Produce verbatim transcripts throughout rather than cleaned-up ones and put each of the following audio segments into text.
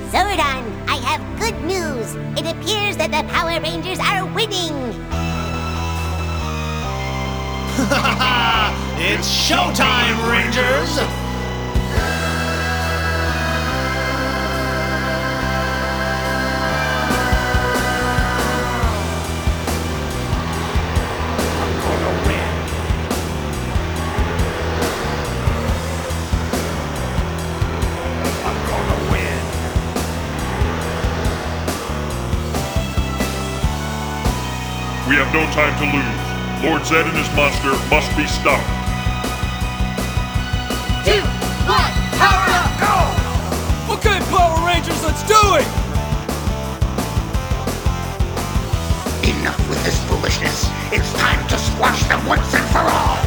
Zordon, I have good news. It appears that the Power Rangers are winning. It's showtime, Rangers! I'm gonna win. I'm gonna win. We have no time to lose. Lord Zed and his monster must be stopped. Two, one, power up, go! Okay, Power Rangers, let's do it! Enough with this foolishness. It's time to squash them once and for all.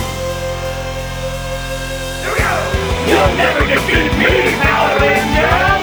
You'll never defeat me, Power Ranger!